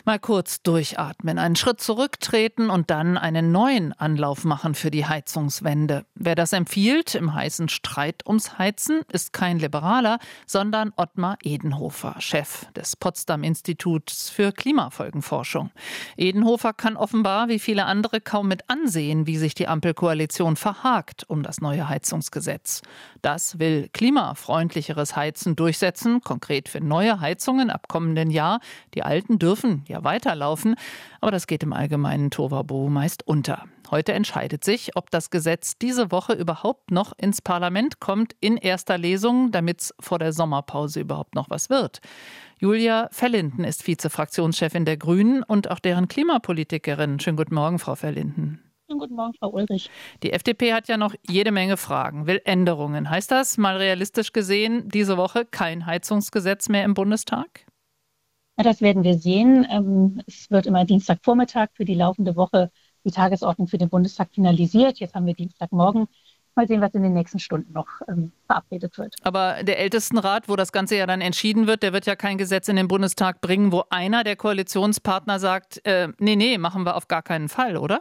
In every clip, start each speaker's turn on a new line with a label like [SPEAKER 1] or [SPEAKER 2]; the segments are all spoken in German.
[SPEAKER 1] Mal kurz durchatmen, einen Schritt zurücktreten und dann einen neuen Anlauf machen für die Heizungswende. Wer das empfiehlt im heißen Streit ums Heizen, ist kein Liberaler, sondern Ottmar Edenhofer, Chef des Potsdam-Instituts für Klimafolgenforschung. Edenhofer kann offenbar, wie viele andere, kaum mit ansehen, wie sich die Ampelkoalition verhakt um das neue Heizungsgesetz. Das will klimafreundlicheres Heizen durchsetzen, konkret für neue Heizungen ab kommenden Jahr. Die alten dürfen ja weiterlaufen, aber das geht im allgemeinen Tohuwabohu meist unter. Heute entscheidet sich, ob das Gesetz diese Woche überhaupt noch ins Parlament kommt, in erster Lesung, damit es vor der Sommerpause überhaupt noch was wird. Julia Verlinden ist Vizefraktionschefin der Grünen und auch deren Klimapolitikerin. Schönen guten Morgen, Frau Verlinden.
[SPEAKER 2] Schönen guten Morgen, Frau Ulrich.
[SPEAKER 1] Die FDP hat ja noch jede Menge Fragen, will Änderungen. Heißt das, mal realistisch gesehen, diese Woche kein Heizungsgesetz mehr im Bundestag?
[SPEAKER 2] Ja, das werden wir sehen. Es wird immer Dienstagvormittag für die laufende Woche die Tagesordnung für den Bundestag finalisiert. Jetzt haben wir Dienstagmorgen. Mal sehen, was in den nächsten Stunden noch verabredet wird.
[SPEAKER 1] Aber der Ältestenrat, wo das Ganze ja dann entschieden wird, der wird ja kein Gesetz in den Bundestag bringen, wo einer der Koalitionspartner sagt, nee, machen wir auf gar keinen Fall, oder?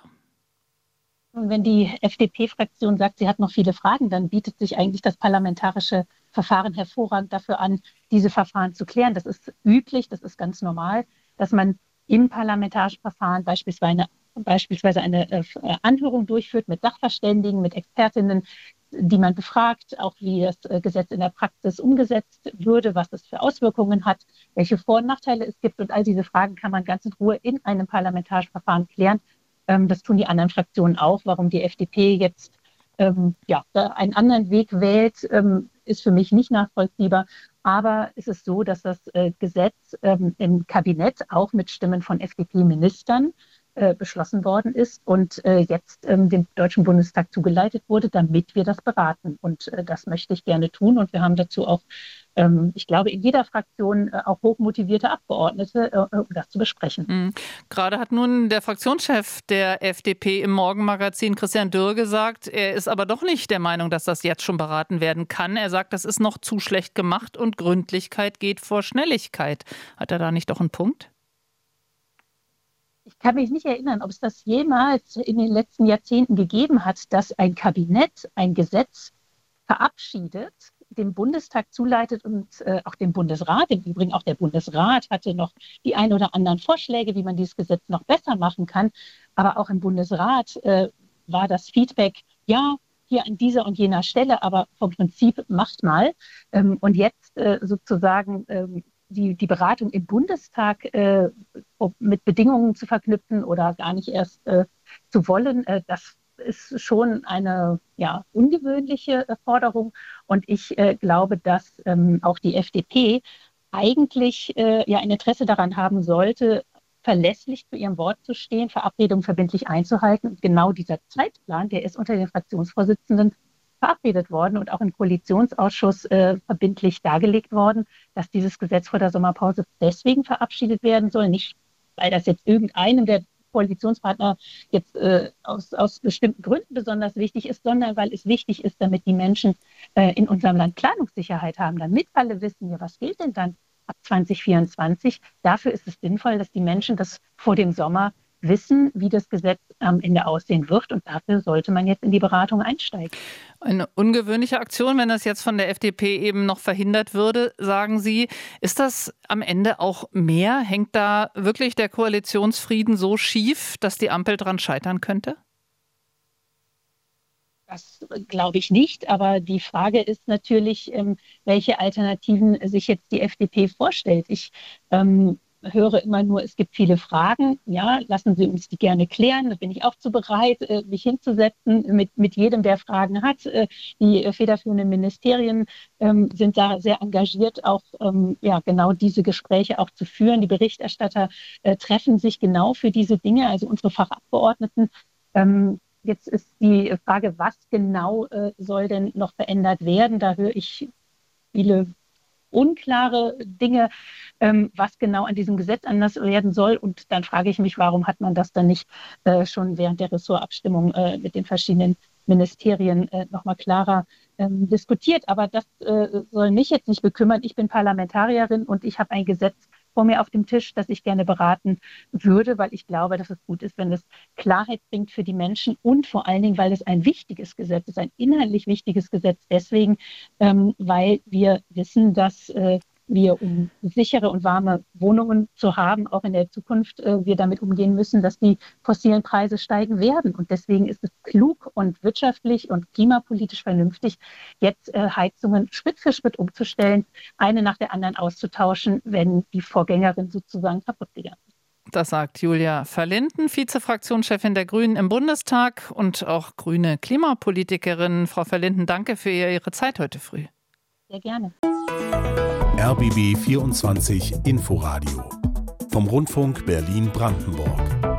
[SPEAKER 2] Und wenn die FDP-Fraktion sagt, sie hat noch viele Fragen, dann bietet sich eigentlich das parlamentarische Verfahren hervorragend dafür an, diese Verfahren zu klären. Das ist üblich, das ist ganz normal, dass man im parlamentarischen Verfahren beispielsweise eine Anhörung durchführt mit Sachverständigen, mit Expertinnen, die man befragt, auch wie das Gesetz in der Praxis umgesetzt würde, was es für Auswirkungen hat, welche Vor- und Nachteile es gibt. Und all diese Fragen kann man ganz in Ruhe in einem parlamentarischen Verfahren klären. Das tun die anderen Fraktionen auch. Warum die FDP jetzt einen anderen Weg wählt, ist für mich nicht nachvollziehbar. Aber es ist so, dass das Gesetz im Kabinett auch mit Stimmen von FDP-Ministern beschlossen worden ist und jetzt dem Deutschen Bundestag zugeleitet wurde, damit wir das beraten. Und das möchte ich gerne tun. Und wir haben dazu auch, ich glaube, in jeder Fraktion auch hochmotivierte Abgeordnete, um das zu besprechen.
[SPEAKER 1] Gerade hat nun der Fraktionschef der FDP im Morgenmagazin, Christian Dürr, gesagt, er ist aber doch nicht der Meinung, dass das jetzt schon beraten werden kann. Er sagt, das ist noch zu schlecht gemacht und Gründlichkeit geht vor Schnelligkeit. Hat er da nicht doch einen Punkt?
[SPEAKER 2] Ich kann mich nicht erinnern, ob es das jemals in den letzten Jahrzehnten gegeben hat, dass ein Kabinett ein Gesetz verabschiedet, dem Bundestag zuleitet und auch dem Bundesrat. Im Übrigen auch der Bundesrat hatte noch die ein oder anderen Vorschläge, wie man dieses Gesetz noch besser machen kann. Aber auch im Bundesrat war das Feedback, ja, hier an dieser und jener Stelle, aber vom Prinzip macht mal. Und jetzt sozusagen die Beratung im Bundestag mit Bedingungen zu verknüpfen oder gar nicht erst zu wollen, das ist schon eine ungewöhnliche Forderung. Und ich glaube, dass auch die FDP eigentlich ein Interesse daran haben sollte, verlässlich zu ihrem Wort zu stehen, Verabredungen verbindlich einzuhalten. Und genau dieser Zeitplan, der ist unter den Fraktionsvorsitzenden verabredet worden und auch im Koalitionsausschuss verbindlich dargelegt worden, dass dieses Gesetz vor der Sommerpause deswegen verabschiedet werden soll, nicht weil das jetzt irgendeinem der Koalitionspartner jetzt aus bestimmten Gründen besonders wichtig ist, sondern weil es wichtig ist, damit die Menschen in unserem Land Planungssicherheit haben, damit alle wissen, ja, was gilt denn dann ab 2024? Dafür ist es sinnvoll, dass die Menschen das vor dem Sommer wissen, wie das Gesetz am Ende aussehen wird. Und dafür sollte man jetzt in die Beratung einsteigen.
[SPEAKER 1] Eine ungewöhnliche Aktion, wenn das jetzt von der FDP eben noch verhindert würde, sagen Sie. Ist das am Ende auch mehr? Hängt da wirklich der Koalitionsfrieden so schief, dass die Ampel dran scheitern könnte?
[SPEAKER 2] Das glaube ich nicht. Aber die Frage ist natürlich, welche Alternativen sich jetzt die FDP vorstellt. Ich höre immer nur, es gibt viele Fragen. Ja, lassen Sie uns die gerne klären. Da bin ich auch zu bereit, mich hinzusetzen mit jedem, der Fragen hat. Die federführenden Ministerien sind da sehr engagiert, auch genau diese Gespräche auch zu führen. Die Berichterstatter treffen sich genau für diese Dinge, also unsere Fachabgeordneten. Jetzt ist die Frage, was genau soll denn noch verändert werden? Da höre ich viele unklare Dinge, was genau an diesem Gesetz anders werden soll. Und dann frage ich mich, warum hat man das dann nicht schon während der Ressortabstimmung mit den verschiedenen Ministerien nochmal klarer diskutiert. Aber das soll mich jetzt nicht bekümmern. Ich bin Parlamentarierin und ich habe ein Gesetz vor mir auf dem Tisch, das ich gerne beraten würde, weil ich glaube, dass es gut ist, wenn es Klarheit bringt für die Menschen und vor allen Dingen, weil es ein wichtiges Gesetz ist, ein inhaltlich wichtiges Gesetz deswegen, weil wir wissen, dass wir, um sichere und warme Wohnungen zu haben, auch in der Zukunft, wir damit umgehen müssen, dass die fossilen Preise steigen werden. Und deswegen ist es klug und wirtschaftlich und klimapolitisch vernünftig, jetzt Heizungen Schritt für Schritt umzustellen, eine nach der anderen auszutauschen, wenn die Vorgängerin sozusagen kaputt gegangen ist.
[SPEAKER 1] Das sagt Julia Verlinden, Vizefraktionschefin der Grünen im Bundestag und auch grüne Klimapolitikerin. Frau Verlinden, danke für Ihre Zeit heute früh.
[SPEAKER 2] Sehr gerne.
[SPEAKER 3] RBB 24 Inforadio vom Rundfunk Berlin-Brandenburg.